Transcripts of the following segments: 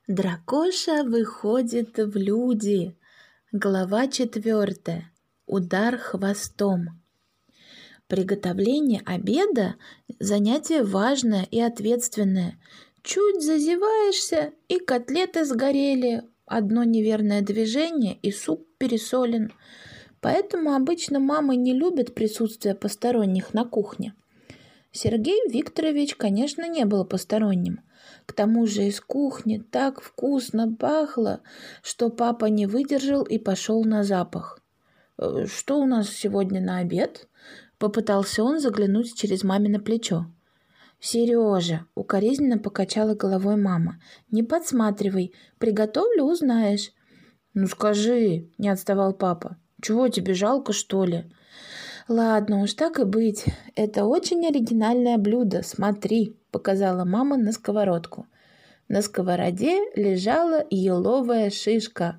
Дракоша выходит в люди. Глава 4. Удар хвостом. Приготовление обеда – занятие важное и ответственное. Чуть зазеваешься, и котлеты сгорели, одно неверное движение, и суп пересолен. Поэтому обычно мамы не любят присутствие посторонних на кухне. Сергей Викторович, конечно, не был посторонним. К тому же из кухни так вкусно пахло, что папа не выдержал и пошел на запах. «Что у нас сегодня на обед?» — попытался он заглянуть через мамино плечо. «Сережа!» — укоризненно покачала головой мама. «Не подсматривай, приготовлю — узнаешь». «Ну скажи!» — не отставал папа. «Чего тебе, жалко, что ли?» «Ладно уж, так и быть. Это очень оригинальное блюдо. Смотри», — показала мама на сковородку. На сковороде лежала еловая шишка.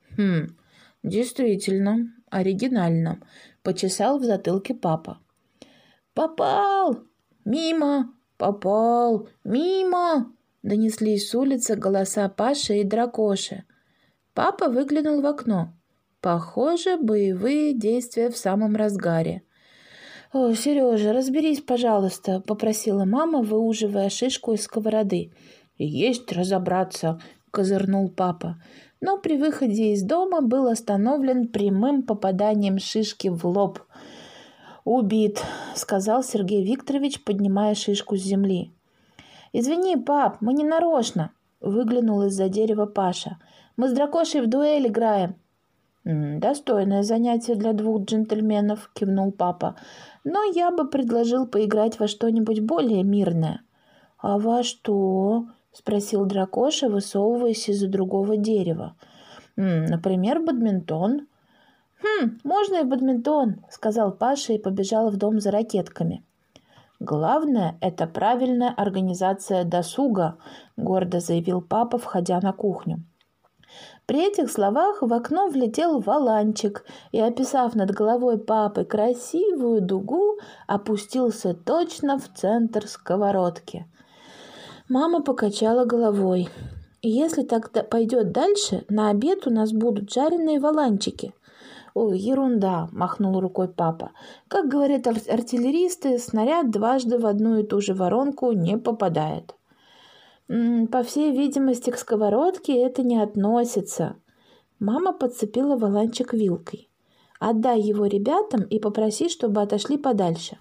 Действительно, оригинально», — почесал в затылке папа. «Попал! Мимо! Попал! Мимо!» — донеслись с улицы голоса Паши и Дракоши. Папа выглянул в окно. Похоже, боевые действия в самом разгаре. «О, Сережа, разберись, пожалуйста», — попросила мама, выуживая шишку из сковороды. «Есть разобраться», — козырнул папа. Но при выходе из дома был остановлен прямым попаданием шишки в лоб. «Убит», — сказал Сергей Викторович, поднимая шишку с земли. «Извини, пап, мы не нарочно», — выглянул из-за дерева Паша. «Мы с Дракошей в дуэль играем». «Достойное занятие для двух джентльменов», — кивнул папа. «Но я бы предложил поиграть во что-нибудь более мирное». «А во что?» — спросил Дракоша, высовываясь из-за другого дерева. «Например, бадминтон». «Можно и бадминтон», — сказал Паша и побежал в дом за ракетками. «Главное — это правильная организация досуга», — гордо заявил папа, входя на кухню. При этих словах в окно влетел валанчик и, описав над головой папы красивую дугу, опустился точно в центр сковородки. Мама покачала головой. «Если так пойдет дальше, на обед у нас будут жареные валанчики». «Ой, ерунда», — махнул рукой папа. «Как говорят артиллеристы, снаряд дважды в одну и ту же воронку не попадает». «По всей видимости, к сковородке это не относится». Мама подцепила валанчик вилкой. «Отдай его ребятам и попроси, чтобы отошли подальше».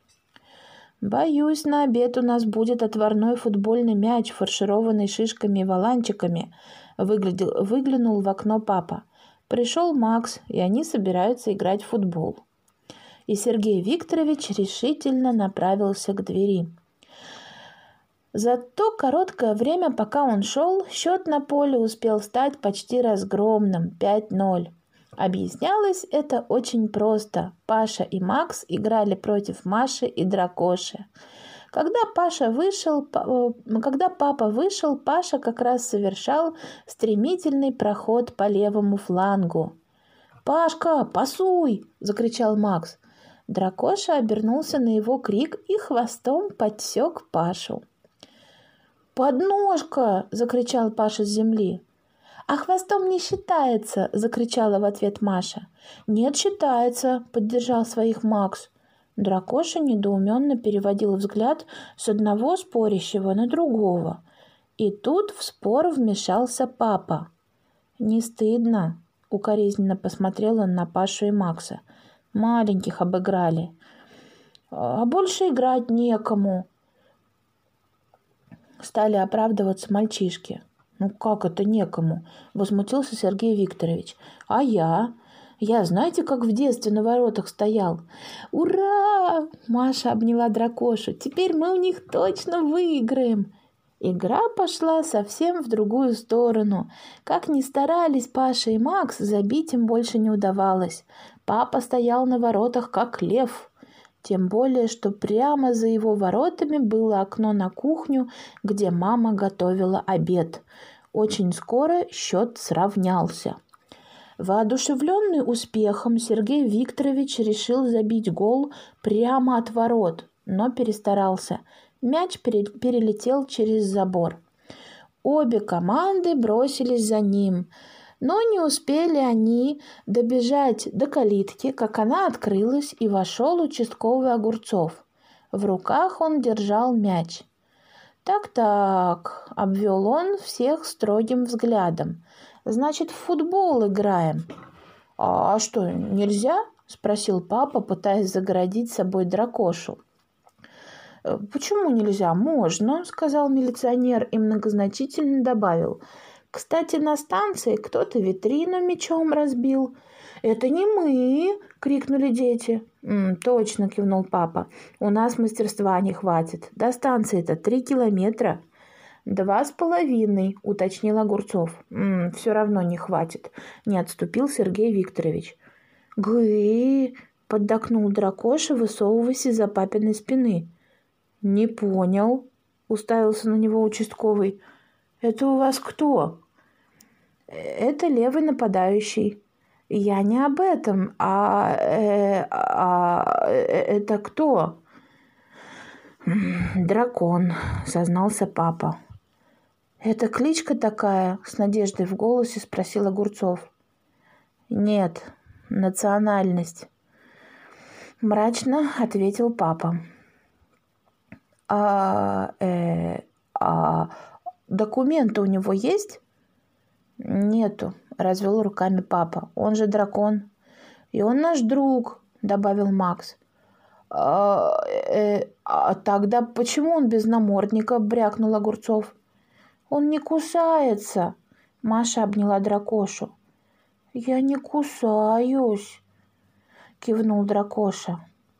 «Боюсь, на обед у нас будет отварной футбольный мяч, фаршированный шишками и валанчиками», — выглянул в окно папа. «Пришел Макс, и они собираются играть в футбол». И Сергей Викторович решительно направился к двери. За то короткое время, пока он шел, счет на поле успел стать почти разгромным – 5-0. Объяснялось это очень просто. Паша и Макс играли против Маши и Дракоши. Когда папа вышел, Паша как раз совершал стремительный проход по левому флангу. «Пашка, пасуй!» – закричал Макс. Дракоша обернулся на его крик и хвостом подсек Пашу. «Подножка!» – закричал Паша с земли. «А хвостом не считается!» – закричала в ответ Маша. «Нет, считается!» – поддержал своих Макс. Дракоша недоуменно переводил взгляд с одного спорящего на другого. И тут в спор вмешался папа. «Не стыдно?» – укоризненно посмотрел он на Пашу и Макса. «Маленьких обыграли. А больше играть некому!» Стали оправдываться мальчишки. «Ну как это некому?» – возмутился Сергей Викторович. «А я? Я, знаете, как в детстве на воротах стоял?» «Ура!» – Маша обняла Дракошу. «Теперь мы у них точно выиграем!» Игра пошла совсем в другую сторону. Как ни старались Паша и Макс, забить им больше не удавалось. Папа стоял на воротах, как лев. Тем более, что прямо за его воротами было окно на кухню, где мама готовила обед. Очень скоро счет сравнялся. Воодушевленный успехом, Сергей Викторович решил забить гол прямо от ворот, но перестарался. Мяч перелетел через забор. Обе команды бросились за ним, но не успели они добежать до калитки, как она открылась, и вошел участковый Огурцов. В руках он держал мяч. «Так-так», — обвел он всех строгим взглядом. «Значит, в футбол играем». «А что, нельзя?» — спросил папа, пытаясь загородить собой дракошу. «Почему нельзя? Можно», — сказал милиционер и многозначительно добавил. «Кстати, на станции кто-то витрину мечом разбил». «Это не мы!» — крикнули дети. «Точно!» — кивнул папа. «У нас мастерства не хватит. До станции-то 3 километра». 2,5, уточнил Огурцов. «Все равно не хватит», — не отступил Сергей Викторович. «Гы!» — поддакнул дракоша, высовываясь из-за папиной спины. «Не понял», — уставился на него участковый. «Это у вас кто?» «Это левый нападающий». «Я не об этом, это кто?» «Дракон», — сознался папа. «Это кличка такая?» — с надеждой в голосе спросил Огурцов. «Нет, национальность», — мрачно ответил папа. Документы у него есть?» «Нету», — развел руками папа. «Он же дракон». «И он наш друг», — добавил Макс. Тогда почему он без намордника?» — брякнул Огурцов. «Он не кусается», — Маша обняла дракошу. «Я не кусаюсь», — кивнул дракоша.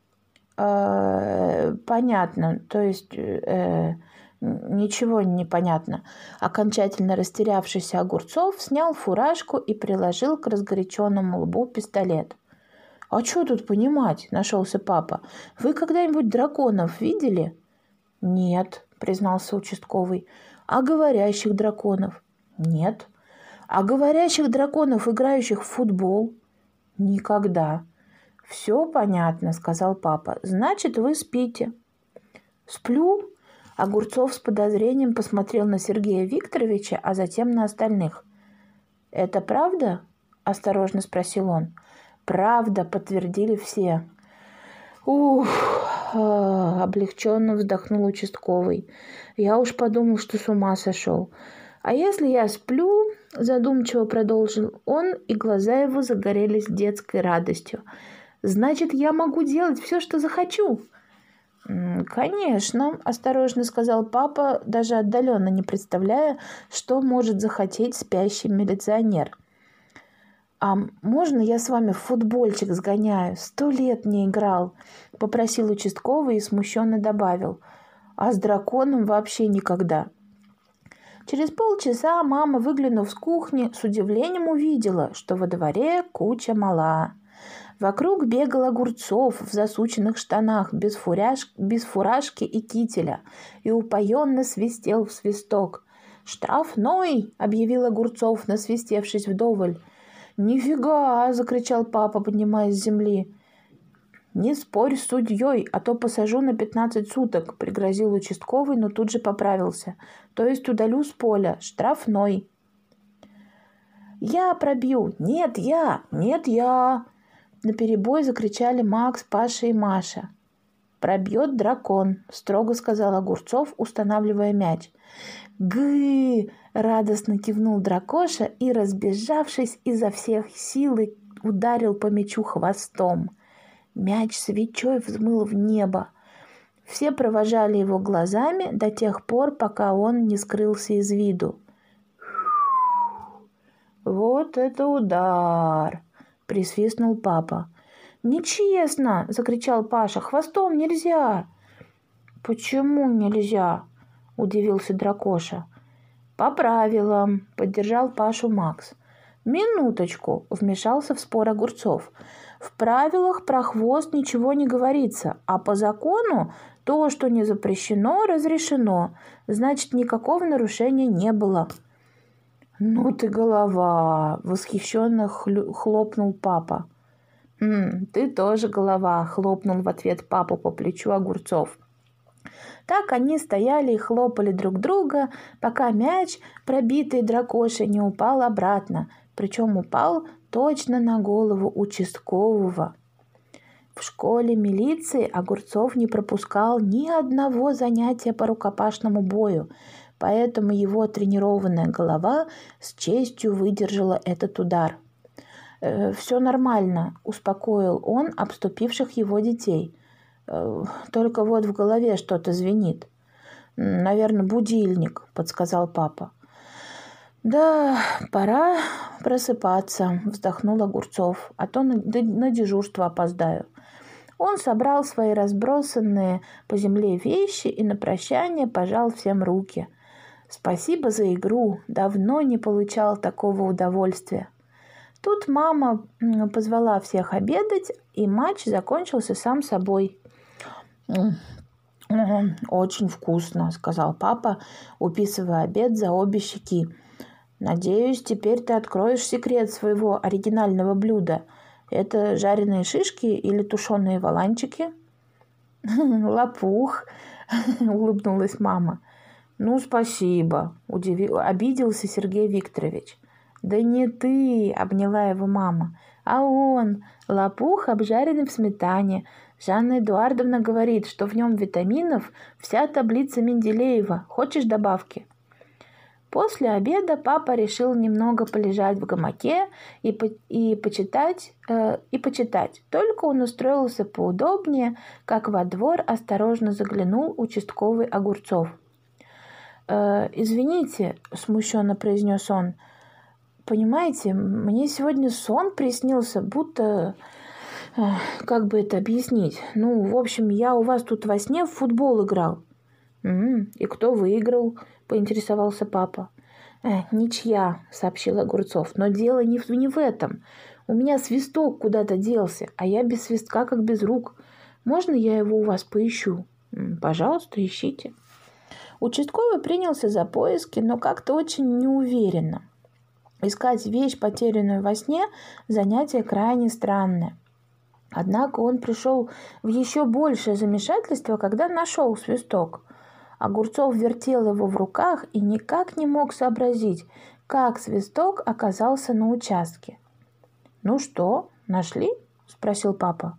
«Понятно, то есть ничего не понятно». Окончательно растерявшийся Огурцов снял фуражку и приложил к разгоряченному лбу пистолет. «А что тут понимать?» – нашелся папа. «Вы когда-нибудь драконов видели?» «Нет», – признался участковый. «А говорящих драконов?» «Нет». «А говорящих драконов, играющих в футбол?» «Никогда». «Все понятно», – сказал папа. «Значит, вы спите». «Сплю?» Огурцов с подозрением посмотрел на Сергея Викторовича, а затем на остальных. «Это правда?» – осторожно спросил он. «Правда», – подтвердили все. «Ух!» – облегченно вздохнул участковый. «Я уж подумал, что с ума сошел. А если я сплю?» – задумчиво продолжил он, и глаза его загорелись детской радостью. «Значит, я могу делать все, что захочу?» «Конечно», – осторожно сказал папа, даже отдаленно не представляя, что может захотеть спящий милиционер. «А можно я с вами в футбольчик сгоняю? 100 лет не играл», – попросил участковый и смущенно добавил. «А с драконом вообще никогда». Через полчаса мама, выглянув с кухни, с удивлением увидела, что во дворе куча мала. Вокруг бегал Огурцов в засученных штанах, без фуражки и кителя, и упоенно свистел в свисток. «Штрафной!» — объявил Огурцов, насвистевшись вдоволь. «Нифига!» — закричал папа, поднимаясь с земли. «Не спорь с судьей, а то посажу на 15 суток», — пригрозил участковый, но тут же поправился. «То есть удалю с поля. Штрафной». «Я пробью! Нет, я! Нет, я!» Наперебой закричали Макс, Паша и Маша. «Пробьет дракон», — строго сказал Огурцов, устанавливая мяч. «Гы!» — радостно кивнул дракоша и, разбежавшись изо всех сил, ударил по мячу хвостом. Мяч свечой взмыл в небо. Все провожали его глазами до тех пор, пока он не скрылся из виду. «Вот это удар!» — присвистнул папа. «Нечестно!» — закричал Паша. «Хвостом нельзя!» «Почему нельзя?» — удивился дракоша. «По правилам!» — поддержал Пашу Макс. «Минуточку!» — вмешался в спор Огурцов. «В правилах про хвост ничего не говорится, а по закону то, что не запрещено, разрешено. Значит, никакого нарушения не было». «Ну ты голова!» — восхищенно хлопнул папа. «Ты тоже голова!» — хлопнул в ответ папу по плечу Огурцов. Так они стояли и хлопали друг друга, пока мяч, пробитый дракошей, не упал обратно, причем упал точно на голову участкового. В школе милиции Огурцов не пропускал ни одного занятия по рукопашному бою, поэтому его тренированная голова с честью выдержала этот удар. «Все нормально», – успокоил он обступивших его детей. «Только вот в голове что-то звенит». «Наверное, будильник», – подсказал папа. «Да, пора просыпаться», – вздохнул Огурцов, «а то на дежурство опоздаю». Он собрал свои разбросанные по земле вещи и на прощание пожал всем руки. «Спасибо за игру, давно не получал такого удовольствия». Тут мама позвала всех обедать, и матч закончился сам собой. «Очень вкусно», – сказал папа, уписывая обед за обе щеки. «Надеюсь, теперь ты откроешь секрет своего оригинального блюда. Это жареные шишки или тушеные валанчики?» «Лопух», – улыбнулась мама. «Ну, спасибо», – обиделся Сергей Викторович. «Да не ты», – обняла его мама, – «а он, лопух, обжаренный в сметане. Жанна Эдуардовна говорит, что в нем витаминов вся таблица Менделеева. Хочешь добавки?» После обеда папа решил немного полежать в гамаке и почитать. Только он устроился поудобнее, как во двор осторожно заглянул участковый Огурцов. «Извините», – смущенно произнес он, – «понимаете, мне сегодня сон приснился, будто... как бы это объяснить? Ну, в общем, я у вас тут во сне в футбол играл». «И кто выиграл?» – поинтересовался папа. «Ничья», – сообщил Огурцов, – «но дело не в этом. У меня свисток куда-то делся, а я без свистка, как без рук. Можно я его у вас поищу?» «Пожалуйста, ищите». Участковый принялся за поиски, но как-то очень неуверенно. Искать вещь, потерянную во сне, занятие крайне странное. Однако он пришел в еще большее замешательство, когда нашел свисток. Огурцов вертел его в руках и никак не мог сообразить, как свисток оказался на участке. «Ну что, нашли?» – спросил папа.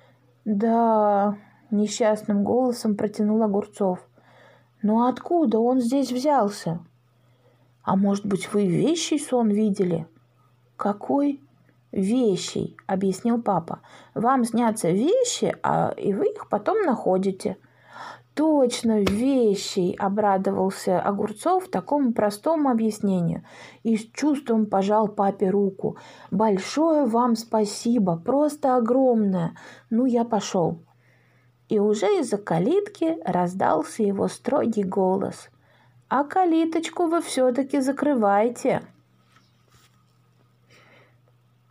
«Да», – несчастным голосом протянул Огурцов. «Но откуда он здесь взялся?» «А может быть, вы вещий сон видели?» «Какой?» «Вещий», – объяснил папа. «Вам снятся вещи, и вы их потом находите». «Точно, вещий!» – обрадовался Огурцов такому простому объяснению и с чувством пожал папе руку. «Большое вам спасибо, просто огромное! Ну, я пошел». И уже из-за калитки раздался его строгий голос. «А калиточку вы все-таки закрывайте!»